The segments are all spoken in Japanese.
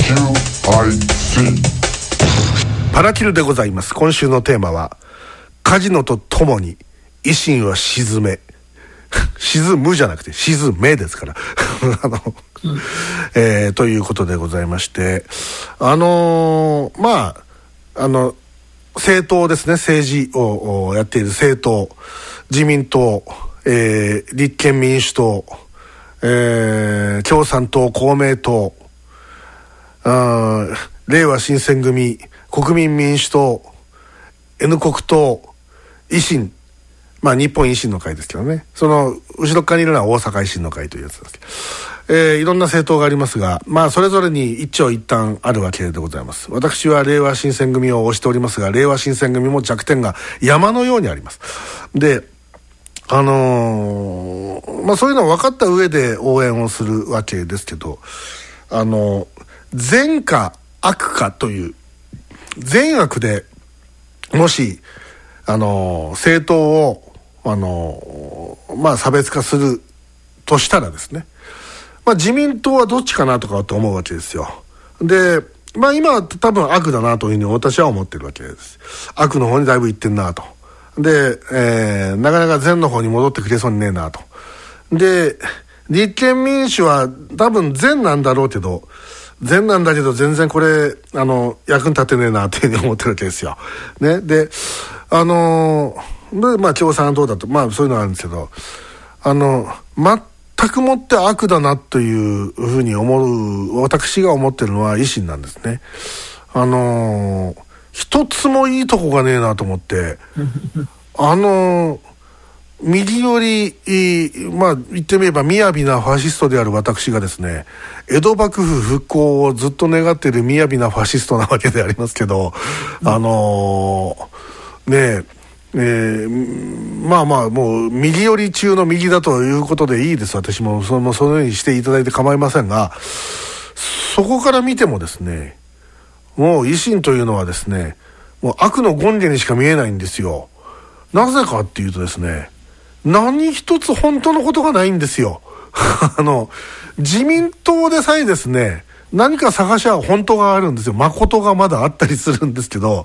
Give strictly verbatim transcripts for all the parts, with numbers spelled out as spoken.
キューアイシーパラキルでございます。今週のテーマはカジノとともに維新は沈め沈むじゃなくて沈めですからあの、うんえー、ということでございまして、あのー、まああの政党ですね、政治をやっている政党、自民党、えー、立憲民主党、えー、共産党、公明党、あ令和新選組、国民民主党、N 国党、維新、まあ日本維新の会ですけどね、その後ろ側にいるのは大阪維新の会というやつですけど、えー、いろんな政党がありますが、まあそれぞれに一長一短あるわけでございます。私は令和新選組を推しておりますが、令和新選組も弱点が山のようにあります。で、あのー、まあそういうのを分かった上で応援をするわけですけど、あのー、善か悪かという、善悪でもしあの政党をあのまあ差別化するとしたらですね、まあ自民党はどっちかなとかと思うわけですよ。で、まあ今は多分悪だなというふうに私は思ってるわけです。悪の方にだいぶいってんなと。で、えー、なかなか善の方に戻ってくれそうにねえなと。で、立憲民主は多分善なんだろうけど、善なんだけど全然これあの役に立てねえなっていうふうに思ってるわけですよ。ね、で、あのー、でまあ共産党だとまあそういうのがあるんですけど、あの全くもって悪だなというふうに思う、私が思ってるのは維新なんですね。あのー、一つもいいとこがねえなと思ってあのー右寄り、まあ言ってみれば雅なファシストである私がですね、江戸幕府復興をずっと願っている雅なファシストなわけでありますけど、うん、あのー、ねえ、えー、まあまあもう右寄り中の右だということでいいです。私もそのそのようにしていただいて構いませんが、そこから見てもですね、もう維新というのはですね、もう悪の権利にしか見えないんですよ。なぜかっていうとですね、何一つ本当のことがないんですよあの自民党でさえですね、何か探しは本当があるんですよ。誠がまだあったりするんですけど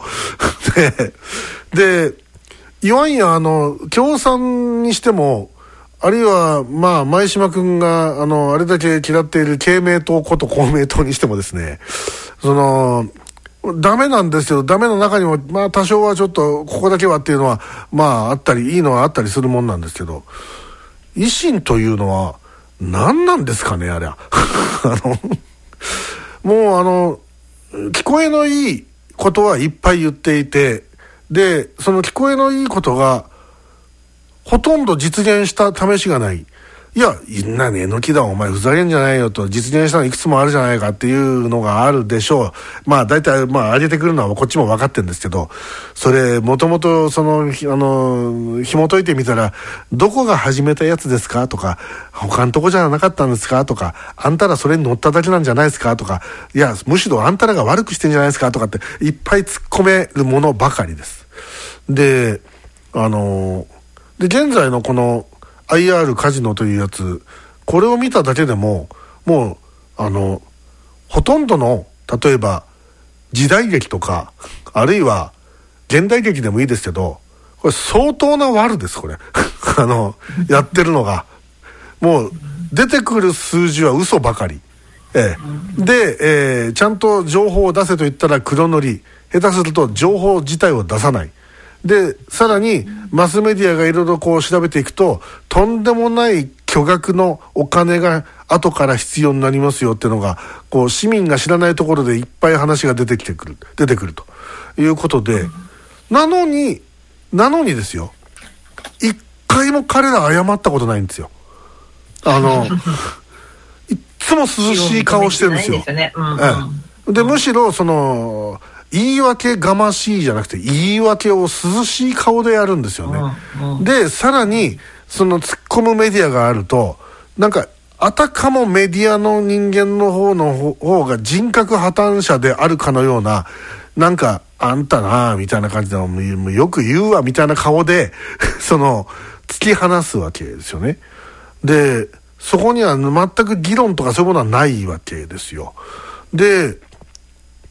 で、でいわんやあの共産にしても、あるいはまあ前島君があのあれだけ嫌っている慶明党こと公明党にしてもですね、そのダメなんですけど、ダメの中にもまあ多少はちょっとここだけはっていうのはまああったり、いいのはあったりするもんなんですけど、維新というのは何なんですかね、あれはあのもうあの聞こえのいいことはいっぱい言っていて、でその聞こえのいいことがほとんど実現した試しがない。いや、なね、えのきだお前ふざけんじゃないよと、実現したのいくつもあるじゃないかっていうのがあるでしょう。まあ大体まあ上げてくるのはこっちも分かってるんですけど、それもともとそのあの紐解いてみたら、どこが始めたやつですかとか、他のとこじゃなかったんですかとか、あんたらそれに乗っただけなんじゃないですかとか、いやむしろあんたらが悪くしてんじゃないですかとかっていっぱい突っ込めるものばかりです。で、あので現在のこのアイアール カジノというやつ、これを見ただけでももうあのほとんどの、例えば時代劇とかあるいは現代劇でもいいですけど、これ相当な悪です。これあのやってるのがもう出てくる数字は嘘ばかり、ええ、で、えー、ちゃんと情報を出せと言ったら黒塗り、下手すると情報自体を出さないで、さらにマスメディアがいろいろこう調べていくと、とんでもない巨額のお金が後から必要になりますよっていうのが、こう市民が知らないところでいっぱい話が出てきてくる出てくるということで、なのになのにですよ、一回も彼ら謝ったことないんですよ。あのいっつも涼しい顔してるんですよ。ですよね。うんうん、ええ、でむしろその言い訳がましいじゃなくて、言い訳を涼しい顔でやるんですよね。うんうん、でさらにその突っ込むメディアがあると、なんかあたかもメディアの人間の方の方が人格破綻者であるかのような、なんかあんたなみたいな感じでよく言うわみたいな顔でその突き放すわけですよね。でそこには全く議論とかそういうものはないわけですよ。で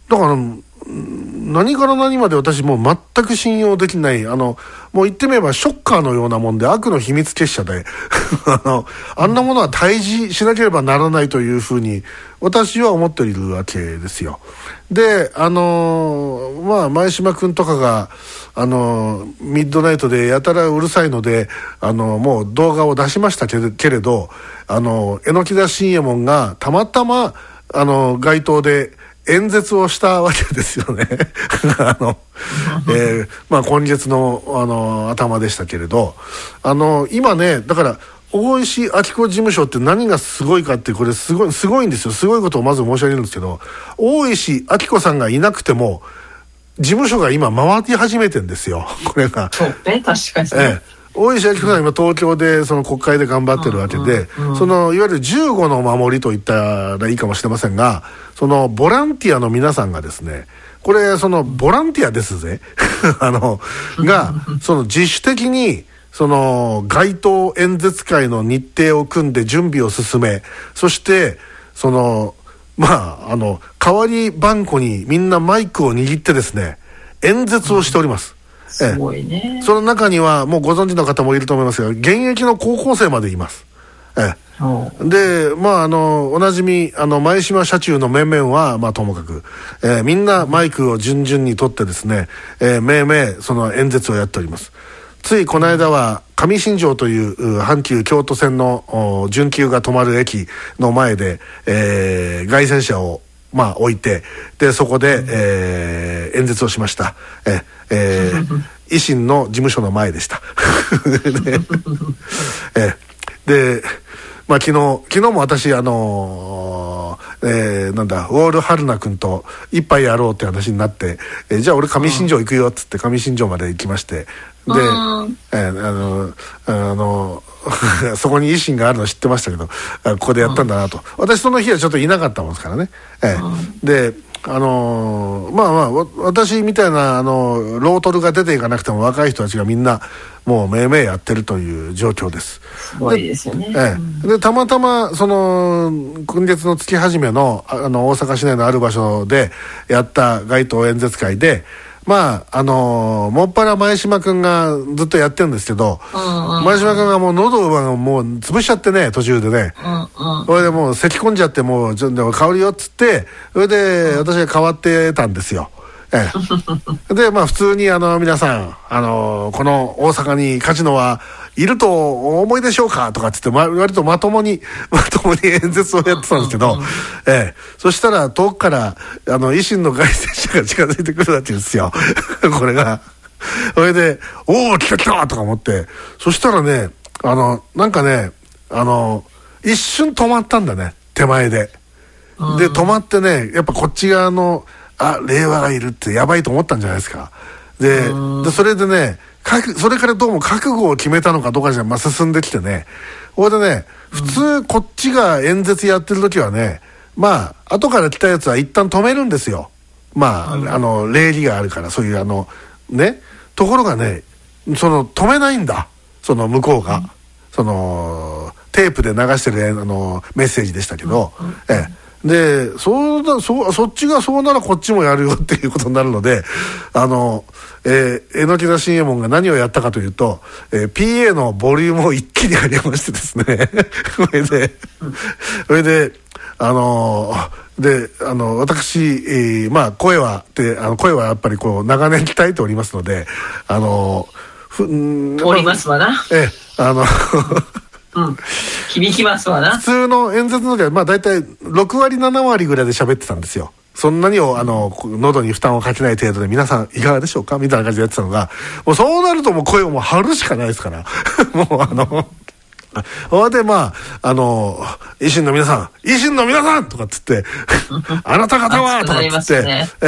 だから何から何まで私もう全く信用できない、あのもう言ってみればショッカーのようなもんで、悪の秘密結社であのあんなものは退治しなければならないというふうに私は思っているわけですよ。であのー、まあ前島君とかがあのー、ミッドナイトでやたらうるさいので、あのー、もう動画を出しましたけれ、けれどあのー、榎田信右衛門がたまたまあのー、街頭で演説をしたわけですよねあの、えーまあ、今月の、あの頭でしたけれど、あの今ね、だから大石明子事務所って何がすごいかって、これすごいすごいんですよ。すごいことをまず申し上げるんですけど、大石明子さんがいなくても事務所が今回り始めてんですよ、これが。 そうね、確かにそう、 ええ、大石明子さんは今東京でその国会で頑張ってるわけで、うんうんうん、そのいわゆるじゅうごの守りと言ったらいいかもしれませんが、そのボランティアの皆さんがですね、これそのボランティアですぜあのがその自主的にその街頭演説会の日程を組んで準備を進め、そしてそのまああの代わり番号にみんなマイクを握ってですね、演説をしております。 すごいね。 ええ、その中にはもうご存知の方もいると思いますが、現役の高校生までいます。ええ、でまああのおなじみあの前島社中の面々はまあともかく、えー、みんなマイクを順々に取ってですね、えー、めいめいその演説をやっております。ついこの間は上新庄という阪急京都線の準急が止まる駅の前で、えー、街宣車をまあ置いて、でそこで、えー、演説をしました。ええー、維新の事務所の前でしたで, えで、まあ、昨日昨日も私あのーえー、なんだウォール春菜君と一杯やろうって話になって、えー、じゃあ俺上新庄行くよっつって上新庄まで行きまして、で、えー、あのあのそこに維新があるの知ってましたけど、ここでやったんだなと。私その日はちょっといなかったもんですからね、えー、であのー、まあまあ私みたいなあのロートルが出ていかなくても若い人たちがみんなもうめいめいやってるという状況です。 すごいですよね。 ええ、でたまたまその今月の月始めのあの大阪市内のある場所でやった街頭演説会で、まああのー、もっぱら前島君がずっとやってるんですけど、うんうん、前島君がもう喉をもう潰しちゃってね、途中でね、うんうん、それでもう咳込んじゃって、もうちょっと香るよっつって、それで私が代わってたんですよ。ええ、でまあ普通にあの皆さん、あのー、この大阪にカジノはいるとお思いでしょうかとかっつって、ま、割とまともにまともに演説をやってたんですけど、ええ、そしたら遠くからあの維新の街宣車が近づいてくるわけですよこれが。それでおお来た来たとか思って、そしたらね、あのなんかね、あの一瞬止まったんだね、手前で。で止まってね、やっぱこっち側のあ令和がいるってやばいと思ったんじゃないですか。 で, でそれでね、それからどうも覚悟を決めたのかどうかじゃ、まあ、進んできてね、これでね、普通こっちが演説やってる時はね、まあ後から来たやつは一旦止めるんですよ。まあ、うん、あの礼儀があるから、そういうあのね、ところがね、その止めないんだ、その向こうが、うん、そのテープで流してるあのメッセージでしたけど、うんうん、ええでそうだ、そうそっちがそうならこっちもやるよっていうことになるので、あの、えー、榎田信右衛門が何をやったかというと、えー、ピーエー のボリュームを一気に上げましてですねそれでそれであのー、であの私、えー、まあ声はであの声はやっぱりこう長年鍛えておりますので、あのふんおりますわな、 えー、あのうん、響きますわな。 普通の演説の時はまあ大体ろくわりななわりぐらいで喋ってたんですよ。そんなにをあの喉に負担をかけない程度で、皆さんいかがでしょうかみたいな感じでやってたのが、もうそうなるともう声をもう張るしかないですからもうあのそれでまああの維新の皆さん維新の皆さんとかっつってあなた方はとかっつって、ね、え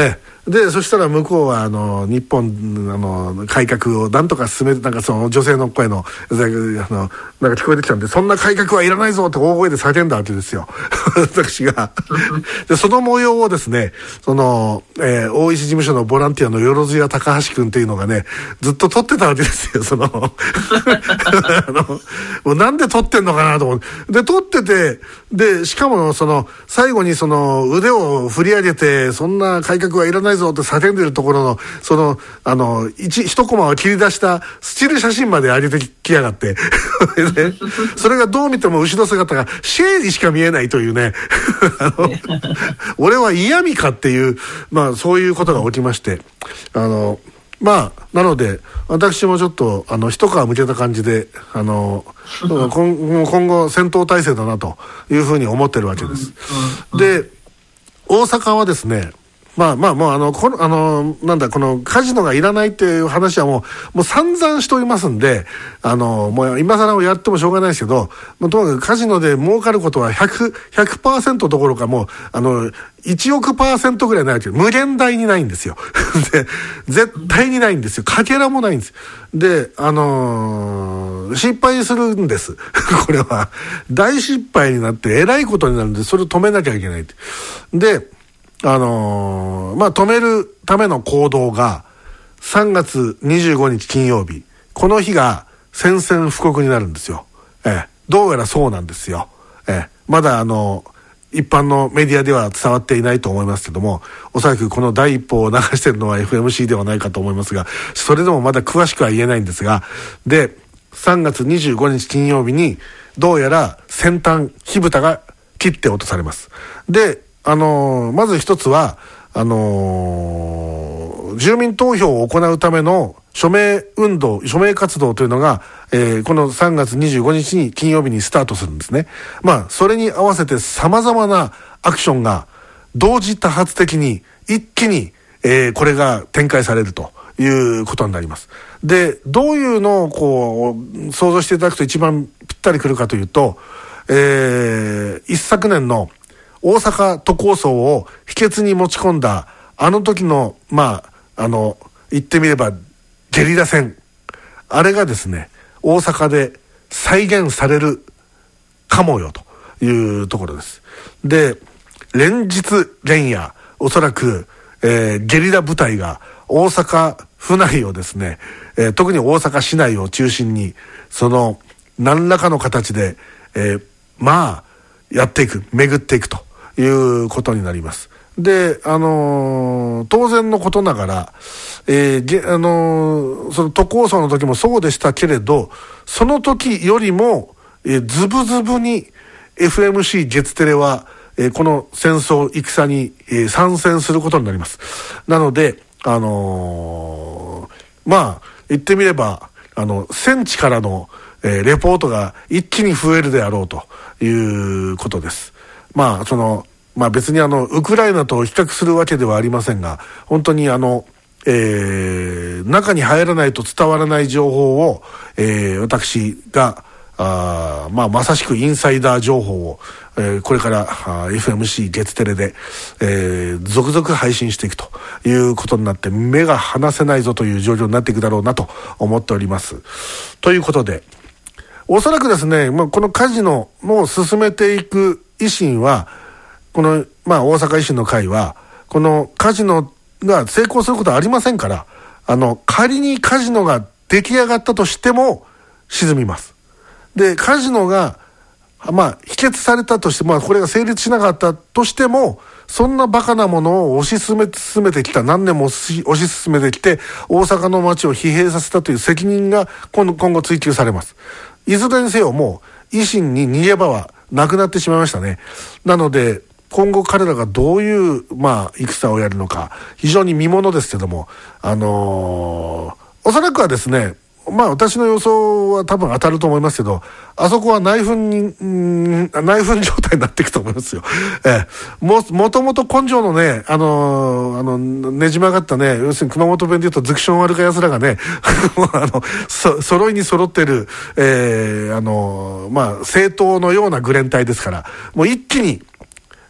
でそしたら向こうはあの日本あの改革をなんとか進めて、なんかその女性の声のあのなんか聞こえてきたんで、そんな改革はいらないぞって大声で叫んだわけですよ私がでその模様をですね、その、えー、大石事務所のボランティアのよろずや高橋君っていうのがねずっと撮ってたわけですよ。そのあのもうなんで撮ってんのかなと思って、で撮ってて、でしかもその最後にその腕を振り上げてそんな改革はいらないぞって叫んでるところのそのあの一一コマを切り出したスチール写真まで上げてきやがってでそれがどう見ても後ろ姿がシェーにしか見えないというねあの俺は嫌味かっていう、まあそういうことが起きまして、あのまあなので私もちょっとあの一皮むけた感じで、あの今, 今後戦闘態勢だなというふうに思ってるわけです。で大阪はですね、まあまあもうあのこのあのなんだこのカジノがいらないっていう話はもうもう散々しておりますんで、あのもう今更をやってもしょうがないですけど、もうともかくカジノで儲かることはひゃくパーセントどころかもうあのいちおくパーセントぐらいないけど無限大にないんですよで絶対にないんですよ。かけらもないんです。であのー、失敗するんですこれは大失敗になってえらいことになるんで、それを止めなきゃいけないで、あのー、まあ止めるための行動がさんがつにじゅうごにち金曜日、この日が宣戦布告になるんですよ。ええ、どうやらそうなんですよ。ええ、まだあの一般のメディアでは伝わっていないと思いますけども、おそらくこの第一報を流しているのは エフエムシー ではないかと思いますが、それでもまだ詳しくは言えないんですが、でさんがつにじゅうごにち金曜日にどうやら先端火蓋が切って落とされます。であのー、まず一つはあのー、住民投票を行うための署名運動、署名活動というのが、えー、このさんがつにじゅうごにちに金曜日にスタートするんですね。まあそれに合わせて様々なアクションが同時多発的に一気に、えー、これが展開されるということになります。でどういうのをこう想像していただくと一番ぴったりくるかというと、えー、一昨年の大阪都構想を秘訣に持ち込んだあの時のまああの言ってみればゲリラ戦、あれがですね大阪で再現されるかもよというところです。で連日連夜おそらく、えー、ゲリラ部隊が大阪府内をですね、えー、特に大阪市内を中心にその何らかの形で、えー、まあやっていく、巡っていくということになります。で、あのー、当然のことながら、えーあのー、その都構想の時もそうでしたけれど、その時よりも、えー、ズブズブに エフエムシー 月テレは、えー、この戦争戦に、えー、参戦することになります。なので、あのー、まあ言ってみればあの戦地からの、えー、レポートが一気に増えるであろうということです。まあそのまあ別にあのウクライナと比較するわけではありませんが、本当にあの、えー、中に入らないと伝わらない情報を、えー、私があまあまさしくインサイダー情報を、えー、これからあ エフエムシー 月テレで、えー、続々配信していくということになって、目が離せないぞという状況になっていくだろうなと思っております。ということでおそらくですね、まあ、このカジノを進めていく維新はこの、まあ、大阪維新の会はこのカジノが成功することはありませんから、あの仮にカジノが出来上がったとしても沈みます。でカジノがまあ否決されたとして、まあこれが成立しなかったとしても、そんなバカなものを推し進め進めてきた、何年も推し進めてきて大阪の街を疲弊させたという責任が今後、今後追及されます。いずれにせよもう維新に逃げ場はなくなってしまいましたね。なので今後彼らがどういうまあ戦をやるのか非常に見ものですけども、あのー、おそらくはですね、まあ私の予想は多分当たると思いますけど、あそこは内紛に、んー内紛状態になっていくと思いますよ。ええ、も、もともと根性のね、あのー、あの、ねじ曲がったね、要するに熊本弁で言うとズクション悪か奴らがね、あの、そ、揃いに揃ってる、えー、あのー、まあ政党のようなグレン隊ですから、もう一気に、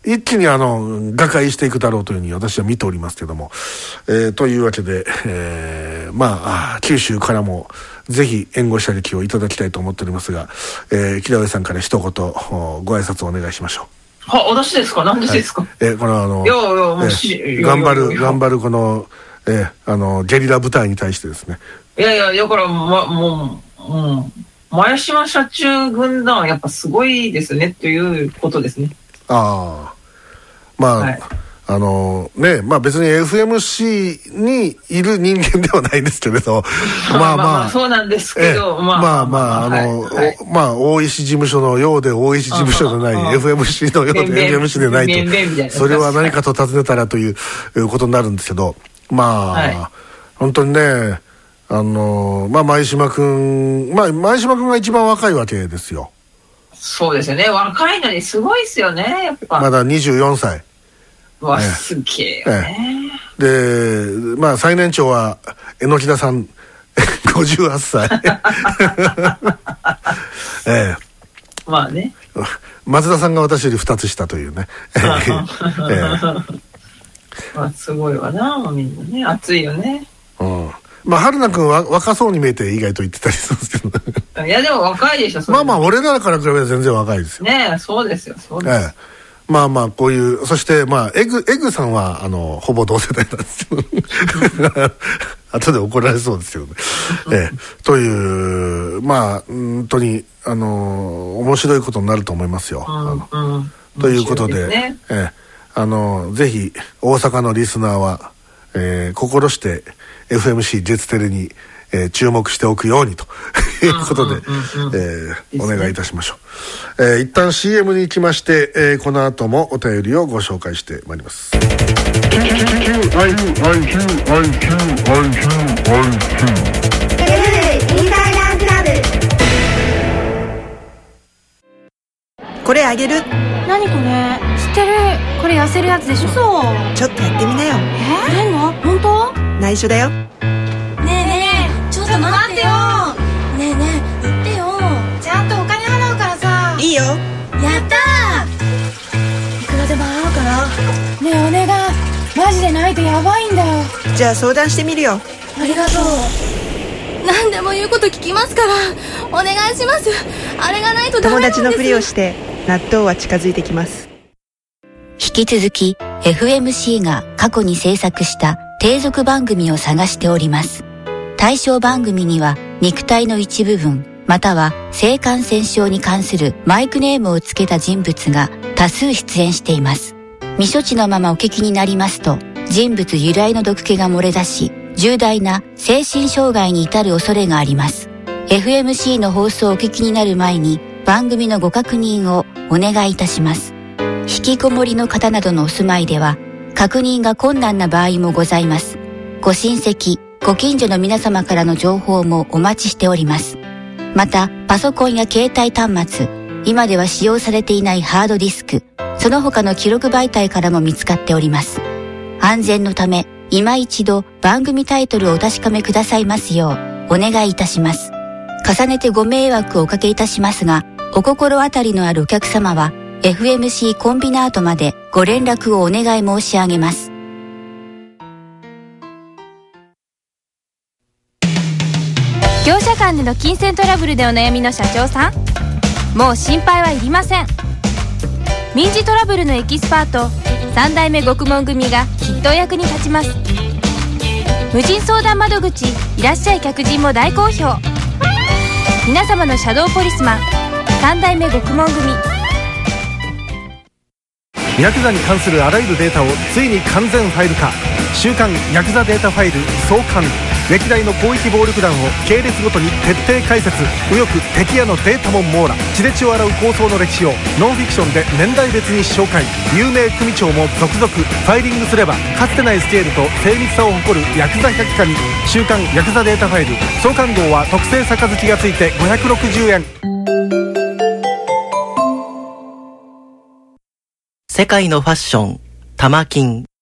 一気にあの瓦解していくだろうというふうに私は見ておりますけども、えー、というわけで、えー、まあ九州からもぜひ援護射撃をいただきたいと思っておりますが、えー、木田上さんから一言ご挨拶をお願いしましょう。 は、私ですか？何でですか？はい、 えー、このあのいやいやもうし、 えー、頑張る頑張るこの、えー、あのゲリラ部隊に対してですね。 いやいやだからまもう、うん、前島社中軍団はやっぱすごいですねということですね。ああ、まあ、はい、あのね、まあ別に エフエムシー にいる人間ではないですけれど、まあまあそうなんですけど、 まあまああの、はい、まあ大石事務所のようで大石事務所でない エフエムシー のようで エフエムシー でないと、それは何かと尋ねたらということになるんですけど、まあ、はい、本当にね、あのまあ前島君、まあ前島君が一番若いわけですよ。 そうですよね。若いのにすごいですよね。やっぱまだにじゅうよんさい。 わ、ね、すげえよね。 で、まあ最年長は榎木田さんごじゅうはっさい。ええ、 まあね。 松田さんが私よりふたつ下というね。ええ、 まあすごいわな、みんなね。熱いよね。 うん。まあ春菜くんは若そうに見えて意外と言ってたりするんですけど。 いやでも若いでしょ。 まあまあ俺らから比べたら全然若いですよ。 ねえ、そうですよ、そうです。ええ、 まあまあこういう、そしてまあエグエグさんはあのほぼ同世代なんですよ。後で怒られそうですよね。ええ、というまあ本当にあの面白いことになると思いますよ。うんうん、ということで、ね、ええ、あのぜひ大阪のリスナーは、えー、心して エフエムシー 月テレに、えー、注目しておくようにということで、えー、お願いいたしましょう。えー、一旦 シーエム に行きまして、えー、この後もお便りをご紹介してまいります。 これあげる。 何これ？知ってる。これ痩せるやつでしょ。そう。 ちょっとやってみなよ。 えー、何の？本当？ 内緒だよ。 ねえねえ、ちょっと待ってよ。ねえねえ、言ってよ。ちゃんとお金払うからさ。 いいよ。やったー。いくらでも払うから。ねえお願い。マジでないとやばいんだよ。 じゃあ相談してみるよ。 ありがとう。何でも言うこと聞きますから。お願いします。あれがないとダメなんです。 友達のふりをして納豆は近づいてきます。 引き続き エフエムシー が過去に制作した継続番組を探しております。対象番組には肉体の一部分または性感染症に関するマイクネームをつけた人物が多数出演しています。未処置のままお聞きになりますと人物由来の毒気が漏れ出し重大な精神障害に至る恐れがあります。 エフエムシー の放送をお聞きになる前に番組のご確認をお願いいたします。引きこもりの方などのお住まいでは確認が困難な場合もございます。ご親戚、ご近所の皆様からの情報もお待ちしております。また、パソコンや携帯端末、今では使用されていないハードディスク、その他の記録媒体からも見つかっております。安全のため、今一度番組タイトルをお確かめくださいますようお願いいたします。重ねてご迷惑をおかけいたしますが、お心当たりのあるお客様は、エフエムシー コンビナートまでご連絡をお願い申し上げます。 業者間での金銭トラブルでお悩みの社長さん、もう心配はいりません。民事トラブルのエキスパートさん代目獄門組がきっとお役に立ちます。無人相談窓口いらっしゃい客人も大好評。皆様のシャドーポリスマンさん代目獄門組。 ヤクザに関するあらゆるデータをついに完全ファイル化。週刊ヤクザデータファイル創刊。歴代の広域暴力団を系列ごとに徹底解説。右翼敵屋のデータも網羅。血で血を洗う抗争の歴史をノンフィクションで年代別に紹介。有名組長も続々。ファイリングすればかつてないスケールと精密さを誇るヤクザ百科に。週刊ヤクザデータファイル創刊号は特製杯がついてごひゃくろくじゅうえん。 世界のファッション、玉金。